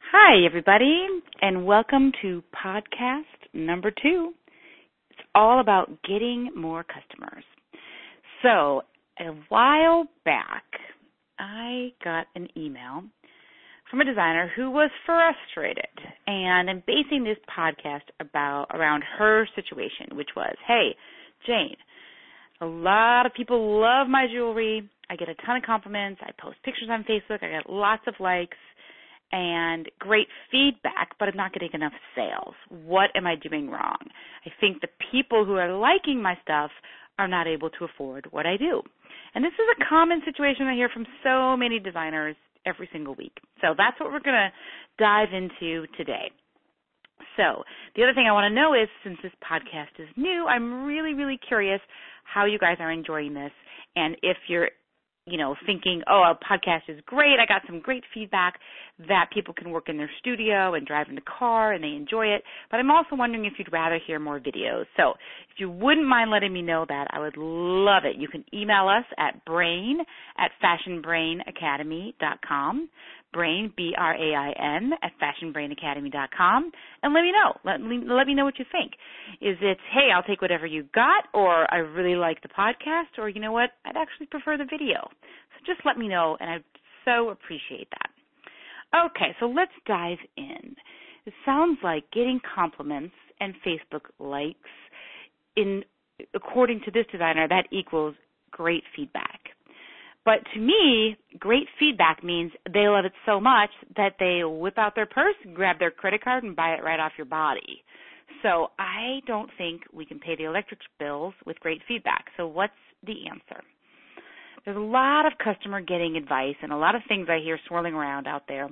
Hi, everybody, and welcome to podcast number 2. It's all about getting more customers. So, a while back, I got an email from a designer who was frustrated, and I'm basing this podcast around her situation, which was, hey, Jane, a lot of people love my jewelry. I get a ton of compliments. I post pictures on Facebook. I get lots of likes and great feedback, but I'm not getting enough sales. What am I doing wrong? I think the people who are liking my stuff are not able to afford what I do. And this is a common situation I hear from so many designers every single week. So that's what we're going to dive into today. So the other thing I want to know is, since this podcast is new, I'm really, really curious how you guys are enjoying this. And if you're thinking, oh, a podcast is great, I got some great feedback that people can work in their studio and drive in the car and they enjoy it. But I'm also wondering if you'd rather hear more videos. So if you wouldn't mind letting me know that, I would love it. You can email us at brain@fashionbrainacademy.com, brain, BRAIN, @fashionbrainacademy.com, and let me know. Let me know what you think. Is it, hey, I'll take whatever you got, or I really like the podcast, or you know what, I'd actually prefer the video. So just let me know, and I'd so appreciate that. Okay, so let's dive in. It sounds like getting compliments and Facebook likes, according to this designer, that equals great feedback. But to me, great feedback means they love it so much that they whip out their purse, grab their credit card, and buy it right off your body. So I don't think we can pay the electric bills with great feedback. So what's the answer? There's a lot of customer getting advice and a lot of things I hear swirling around out there,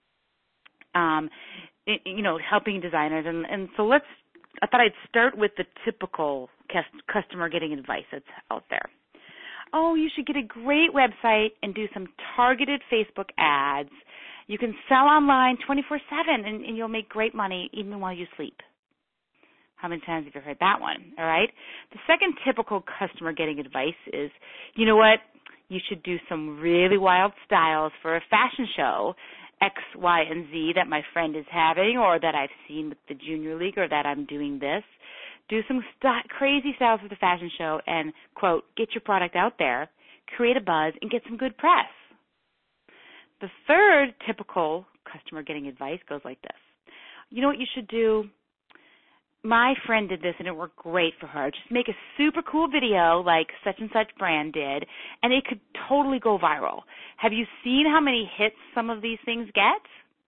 helping designers. And so I thought I'd start with the typical customer getting advice that's out there. Oh, you should get a great website and do some targeted Facebook ads. You can sell online 24/7 and you'll make great money even while you sleep. How many times have you heard that one? All right. The second typical customer getting advice is, you know what? You should do some really wild styles for a fashion show, X, Y, and Z that my friend is having, or that I've seen with the Junior League, or that I'm doing this. Do some crazy styles for the fashion show and, quote, get your product out there, create a buzz, and get some good press. The third typical customer getting advice goes like this. You know what you should do? My friend did this and it worked great for her. Just make a super cool video like such and such brand did, and it could totally go viral. Have you seen how many hits some of these things get?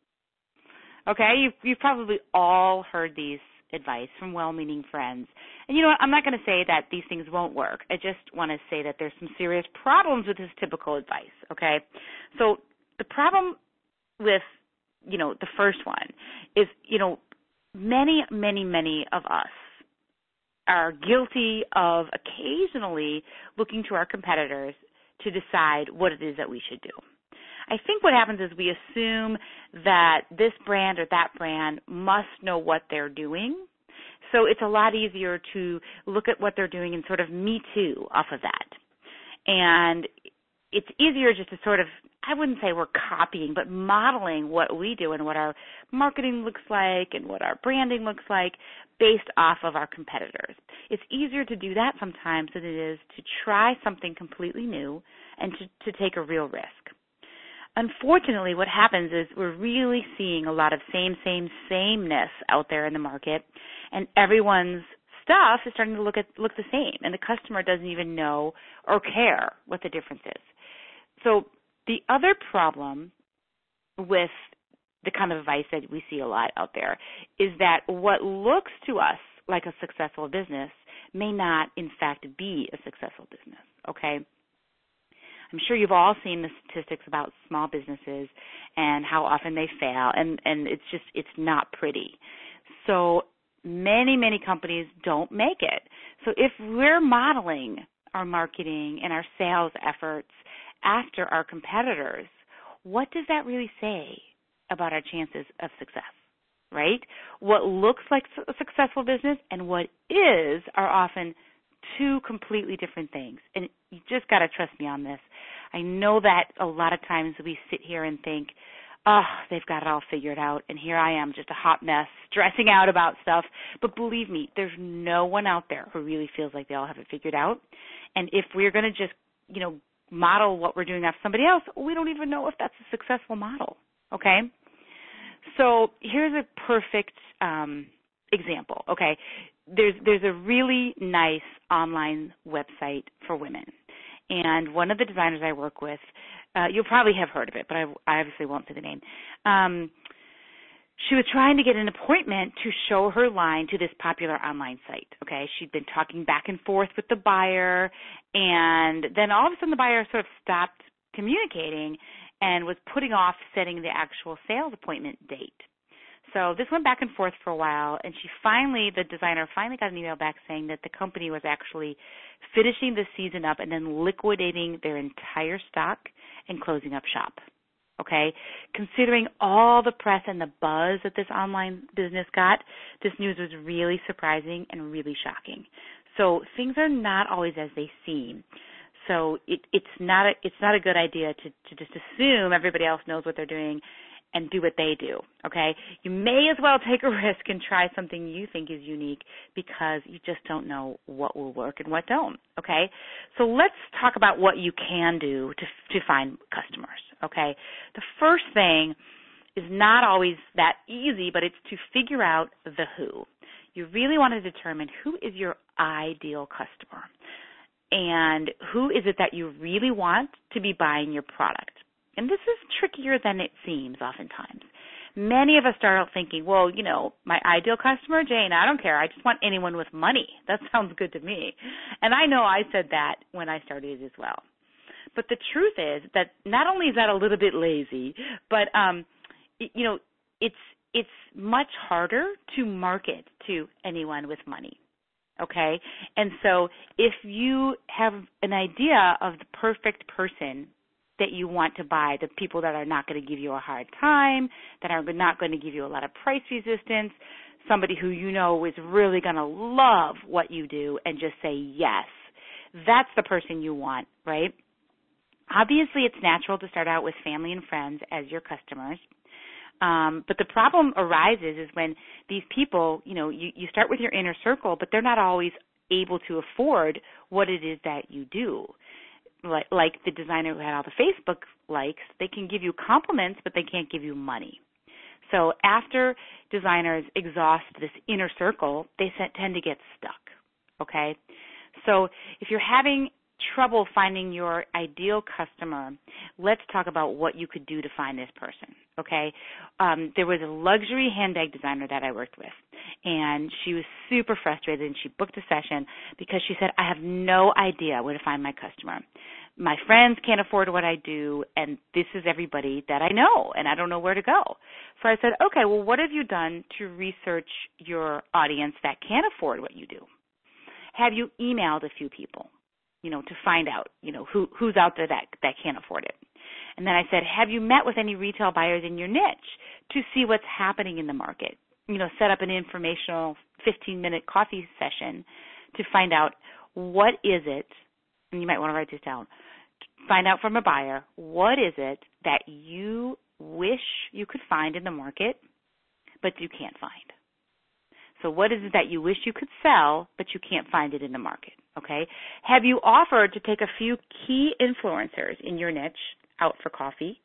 Okay, you've probably all heard these advice from well-meaning friends. And you know what? I'm not going to say that these things won't work. I just want to say that there's some serious problems with this typical advice, okay? So the problem with, the first one is, many of us are guilty of occasionally looking to our competitors to decide what it is that we should do. I think what happens is we assume that this brand or that brand must know what they're doing. So it's a lot easier to look at what they're doing and sort of me too off of that. And it's easier just to sort of, I wouldn't say we're copying, but modeling what we do and what our marketing looks like and what our branding looks like based off of our competitors. It's easier to do that sometimes than it is to try something completely new and to take a real risk. Unfortunately, what happens is we're really seeing a lot of sameness out there in the market, and everyone's stuff is starting to look the same, and the customer doesn't even know or care what the difference is. So the other problem with the kind of advice that we see a lot out there is that what looks to us like a successful business may not, in fact, be a successful business, okay? I'm sure you've all seen the statistics about small businesses and how often they fail, and it's not pretty. So many companies don't make it. So if we're modeling our marketing and our sales efforts after our competitors, what does that really say about our chances of success, right? What looks like a successful business and what is are often two completely different things. And you just got to trust me on this. I know that a lot of times we sit here and think, oh, they've got it all figured out, and here I am, just a hot mess, stressing out about stuff. But believe me, there's no one out there who really feels like they all have it figured out. And if we're going to just, model what we're doing after somebody else, we don't even know if that's a successful model, okay? So here's a perfect example, okay? There's a really nice online website for women. And one of the designers I work with, you'll probably have heard of it, but I obviously won't say the name. She was trying to get an appointment to show her line to this popular online site, okay? She'd been talking back and forth with the buyer, and then all of a sudden the buyer sort of stopped communicating and was putting off setting the actual sales appointment date. So this went back and forth for a while, and the designer finally got an email back saying that the company was actually finishing the season up and then liquidating their entire stock and closing up shop. Okay? Considering all the press and the buzz that this online business got, this news was really surprising and really shocking. So things are not always as they seem. So it's not a good idea to just assume everybody else knows what they're doing and do what they do, okay? You may as well take a risk and try something you think is unique because you just don't know what will work and what don't, okay? So let's talk about what you can do to find customers, okay? The first thing is not always that easy, but it's to figure out the who. You really want to determine who is your ideal customer and who is it that you really want to be buying your product. And this is trickier than it seems oftentimes. Many of us start out thinking, well, my ideal customer, Jane, I don't care. I just want anyone with money. That sounds good to me. And I know I said that when I started as well. But the truth is that not only is that a little bit lazy, but, it's much harder to market to anyone with money. Okay? And so if you have an idea of the perfect person that you want to buy, the people that are not going to give you a hard time, that are not going to give you a lot of price resistance, somebody who you know is really going to love what you do and just say yes, that's the person you want, right? Obviously, it's natural to start out with family and friends as your customers. But the problem arises is when these people, you start with your inner circle, but they're not always able to afford what it is that you do. Like the designer who had all the Facebook likes, they can give you compliments, but they can't give you money. So after designers exhaust this inner circle, they tend to get stuck, okay? So if you're having trouble finding your ideal customer, let's talk about what you could do to find this person, okay? There was a luxury handbag designer that I worked with, and she was super frustrated, and she booked a session because she said, I have no idea where to find my customer. My friends can't afford what I do, and this is everybody that I know, and I don't know where to go. So I said, okay, well, what have you done to research your audience that can afford what you do? Have you emailed a few people, to find out, who's out there that can't afford it? And then I said, have you met with any retail buyers in your niche to see what's happening in the market? Set up an informational 15-minute coffee session to find out what is it, and you might want to write this down, find out from a buyer, what is it that you wish you could find in the market, but you can't find? So what is it that you wish you could sell, but you can't find it in the market, okay? Have you offered to take a few key influencers in your niche out for coffee,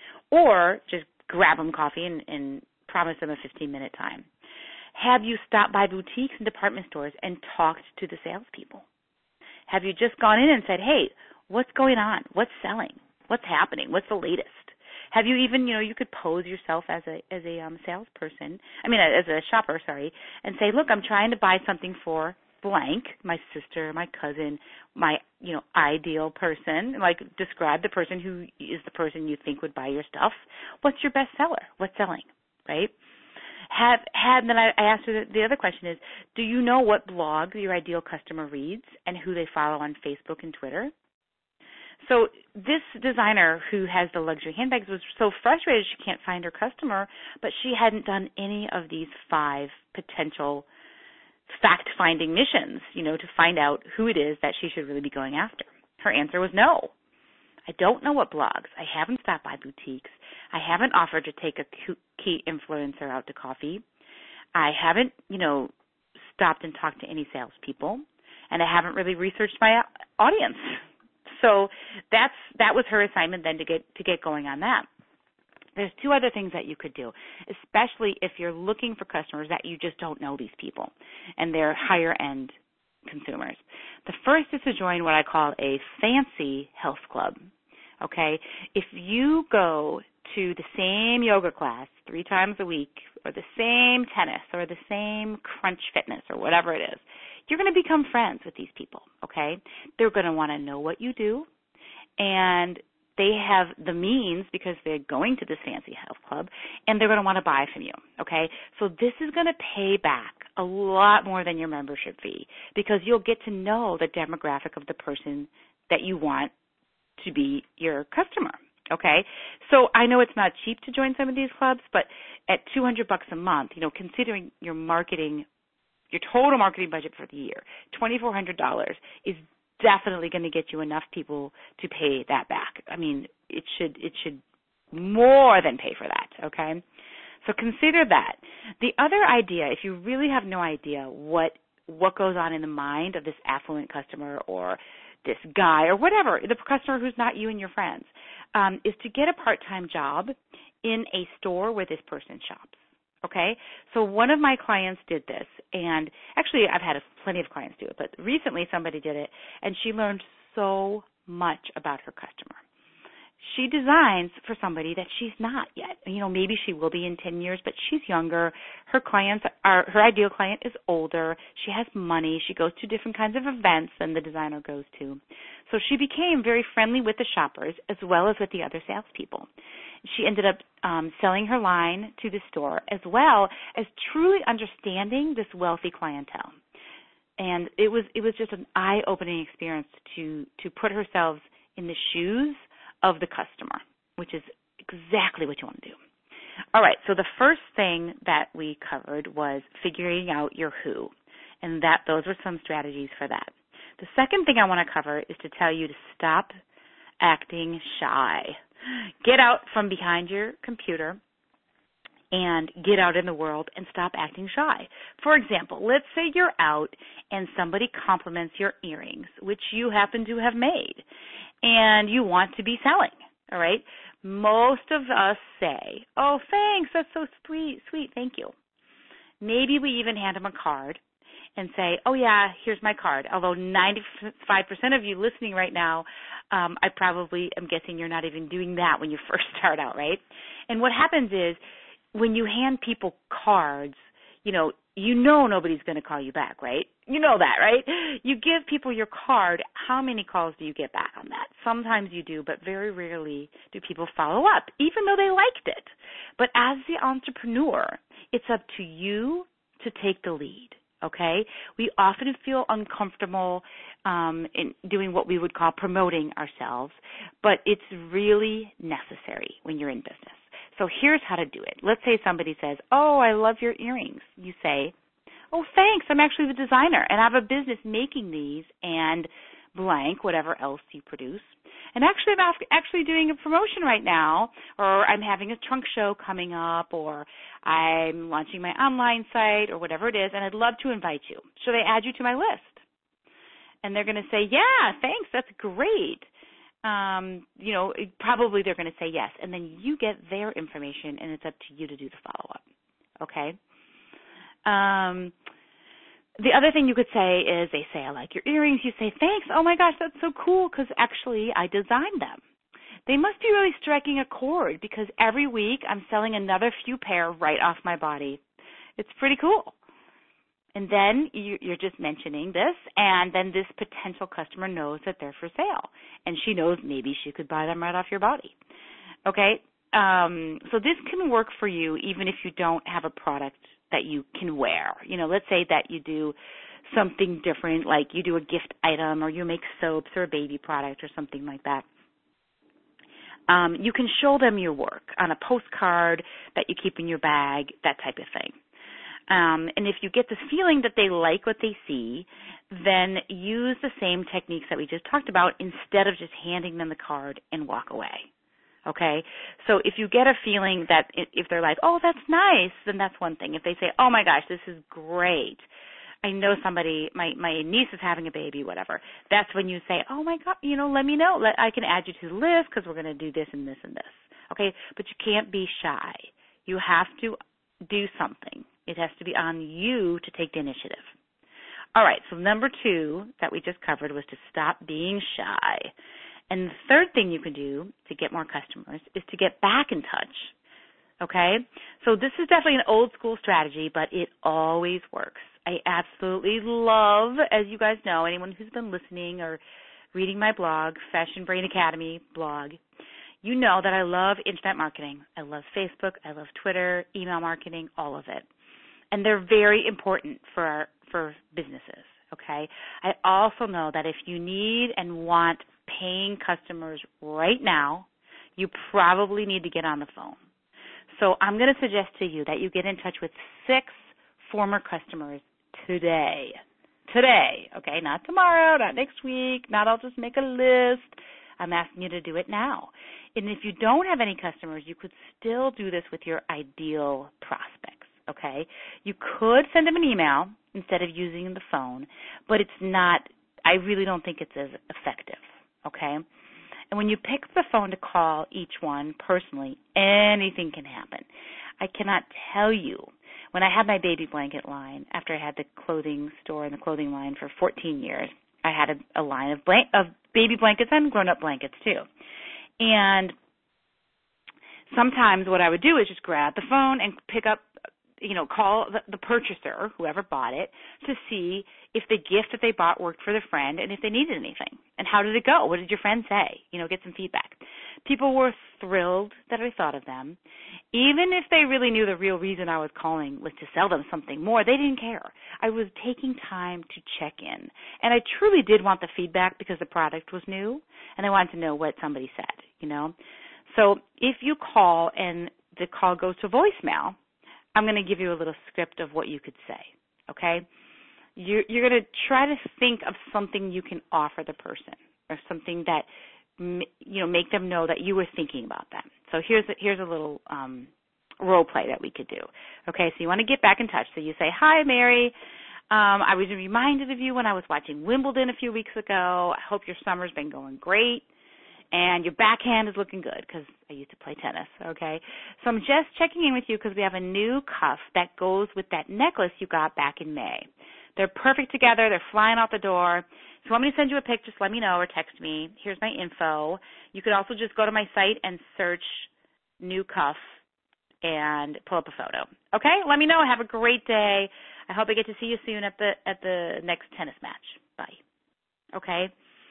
or just grab them coffee and promise them a 15-minute time? Have you stopped by boutiques and department stores and talked to the salespeople? Have you just gone in and said, hey, what's going on? What's selling? What's happening? What's the latest? Have you even, you could pose yourself as a salesperson, as a shopper, and say, look, I'm trying to buy something for blank, my sister, my cousin, my, ideal person. Like, describe the person who is the person you think would buy your stuff. What's your best seller? What's selling, right? And then I asked her the other question is, do you know what blog your ideal customer reads and who they follow on Facebook and Twitter? So this designer who has the luxury handbags was so frustrated she can't find her customer, but she hadn't done any of these 5 potential fact-finding missions, to find out who it is that she should really be going after. Her answer was no. I don't know what blogs. I haven't stopped by boutiques. I haven't offered to take a key influencer out to coffee. I haven't, stopped and talked to any salespeople, and I haven't really researched my audience. So that was her assignment then to get going on that. There's two other things that you could do, especially if you're looking for customers that you just don't know these people and they're higher end consumers. The first is to join what I call a fancy health club. Okay? If you go to the same yoga class 3 times a week, or the same tennis, or the same crunch fitness, or whatever it is, you're going to become friends with these people, okay? They're going to want to know what you do, and they have the means because they're going to this fancy health club, and they're going to want to buy from you, okay? So this is going to pay back a lot more than your membership fee because you'll get to know the demographic of the person that you want to be your customer, okay? So I know it's not cheap to join some of these clubs, but at $200 a month, considering your total marketing budget for the year, $2,400 is definitely going to get you enough people to pay that back. I mean, it should more than pay for that, okay? So consider that. The other idea, if you really have no idea what goes on in the mind of this affluent customer or this guy or whatever, the customer who's not you and your friends, is to get a part-time job in a store where this person shops. Okay, so one of my clients did this, and actually I've had plenty of clients do it, but recently somebody did it, and she learned so much about her customer. She designs for somebody that she's not yet. Maybe she will be in 10 years, but she's younger. Her ideal client is older. She has money. She goes to different kinds of events than the designer goes to. So she became very friendly with the shoppers as well as with the other salespeople. She ended up selling her line to the store as well as truly understanding this wealthy clientele. And it was just an eye-opening experience to put herself in the shoes of the customer, which is exactly what you want to do. All right, so the first thing that we covered was figuring out your who, and those were some strategies for that. The second thing I want to cover is to tell you to stop acting shy. Get out from behind your computer and get out in the world and stop acting shy. For example, let's say you're out and somebody compliments your earrings, which you happen to have made, and you want to be selling, all right? Most of us say, oh, thanks, that's so sweet, thank you. Maybe we even hand them a card and say, oh, yeah, here's my card. Although 95% of you listening right now, I probably am guessing you're not even doing that when you first start out, right? And what happens is when you hand people cards, you know nobody's going to call you back, right? You know that, right? You give people your card. How many calls do you get back on that? Sometimes you do, but very rarely do people follow up, even though they liked it. But as the entrepreneur, it's up to you to take the lead, okay? We often feel uncomfortable in doing what we would call promoting ourselves, but it's really necessary when you're in business. So here's how to do it. Let's say somebody says, oh, I love your earrings. You say, oh, thanks. I'm actually the designer, and I have a business making these and blank, whatever else you produce. And actually, I'm actually doing a promotion right now, or I'm having a trunk show coming up, or I'm launching my online site, or whatever it is, and I'd love to invite you. Should I add you to my list? And they're going to say, yeah, thanks. That's great. Probably they're going to say yes, and then you get their information, and it's up to you to do the follow-up, okay? The other thing you could say is they say, I like your earrings. You say, thanks. Oh, my gosh, that's so cool because actually I designed them. They must be really striking a chord because every week I'm selling another few pair right off my body. It's pretty cool. And then you're just mentioning this, and then this potential customer knows that they're for sale, and she knows maybe she could buy them right off your body. Okay? So this can work for you even if you don't have a product that you can wear. Let's say that you do something different, like you do a gift item or you make soaps or a baby product or something like that. You can show them your work on a postcard that you keep in your bag, that type of thing. And if you get the feeling that they like what they see, then use the same techniques that we just talked about instead of just handing them the card and walk away. Okay? So if you get a feeling that if they're like, oh, that's nice, then that's one thing. If they say, oh, my gosh, this is great, I know somebody, my niece is having a baby, whatever, that's when you say, oh, my God, let me know. I can add you to the list because we're going to do this and this and this. Okay? But you can't be shy. You have to do something. It has to be on you to take the initiative. All right, so number 2 that we just covered was to stop being shy. And the third thing you can do to get more customers is to get back in touch, okay? So this is definitely an old school strategy, but it always works. I absolutely love, as you guys know, anyone who's been listening or reading my blog, Fashion Brain Academy blog, you know that I love internet marketing. I love Facebook. I love Twitter, email marketing, all of it. And they're very important for businesses, okay? I also know that if you need and want paying customers right now, you probably need to get on the phone. So I'm going to suggest to you that you get in touch with 6 former customers today. Today, okay? Not tomorrow, not next week, not I'll just make a list. I'm asking you to do it now. And if you don't have any customers, you could still do this with your ideal prospects, okay? You could send them an email instead of using the phone, but it's not, I really don't think it's as effective, okay? And when you pick up the phone to call each one personally, anything can happen. I cannot tell you. When I had my baby blanket line, after I had the clothing store and the clothing line for 14 years, I had a line of baby blankets and grown-up blankets too. And sometimes what I would do is just grab the phone and pick up, call the purchaser, whoever bought it, to see if the gift that they bought worked for their friend and if they needed anything. And how did it go? What did your friend say? Get some feedback. People were thrilled that I thought of them. Even if they really knew the real reason I was calling was to sell them something more, they didn't care. I was taking time to check in. And I truly did want the feedback because the product was new, and I wanted to know what somebody said, So if you call and the call goes to voicemail, I'm going to give you a little script of what you could say, okay? You're going to try to think of something you can offer the person or something that, make them know that you were thinking about them. So here's a little role play that we could do. Okay, so you want to get back in touch. So you say, hi, Mary. I was reminded of you when I was watching Wimbledon a few weeks ago. I hope your summer's been going great. And your backhand is looking good because I used to play tennis, okay? So I'm just checking in with you because we have a new cuff that goes with that necklace you got back in May. They're perfect together. They're flying out the door. If you want me to send you a pic, just let me know or text me. Here's my info. You could also just go to my site and search new cuff and pull up a photo. Okay? Let me know. Have a great day. I hope I get to see you soon at the next tennis match. Bye. Okay?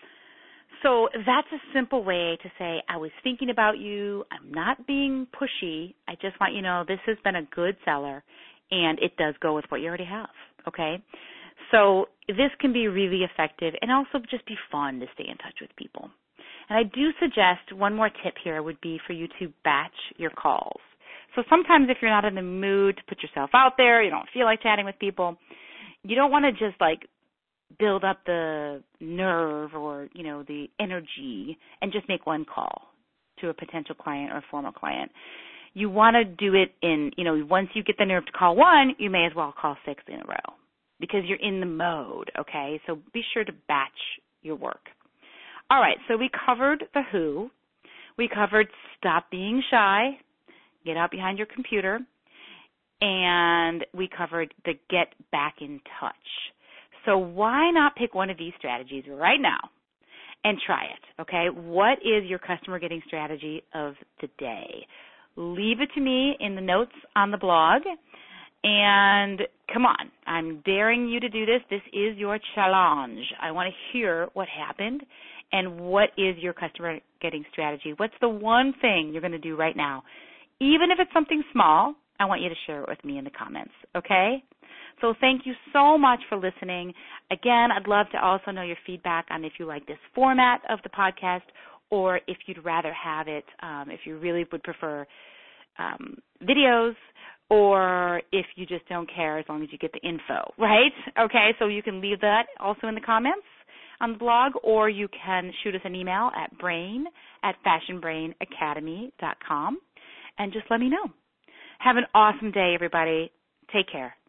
So that's a simple way to say, I was thinking about you. I'm not being pushy. I just want you to know this has been a good seller, and it does go with what you already have, okay? So this can be really effective and also just be fun to stay in touch with people. And I do suggest one more tip here would be for you to batch your calls. So sometimes if you're not in the mood to put yourself out there, you don't feel like chatting with people, you don't want to just build up the nerve or, the energy and just make one call to a potential client or a former client. You want to do it in, once you get the nerve to call one, you may as well call 6 in a row because you're in the mode, okay? So be sure to batch your work. All right, so we covered the who. We covered stop being shy, get out behind your computer, and we covered the get back in touch. So why not pick one of these strategies right now and try it, okay? What is your customer getting strategy of the day? Leave it to me in the notes on the blog, and come on, I'm daring you to do this. This is your challenge. I want to hear what happened and what is your customer getting strategy. What's the one thing you're going to do right now? Even if it's something small, I want you to share it with me in the comments, okay? So thank you so much for listening. Again, I'd love to also know your feedback on if you like this format of the podcast or if you'd rather have it, if you really would prefer videos, or if you just don't care as long as you get the info, right? Okay, so you can leave that also in the comments. on the blog, or you can shoot us an email at brain@fashionbrainacademy.com and just let me know. Have an awesome day, everybody. Take care.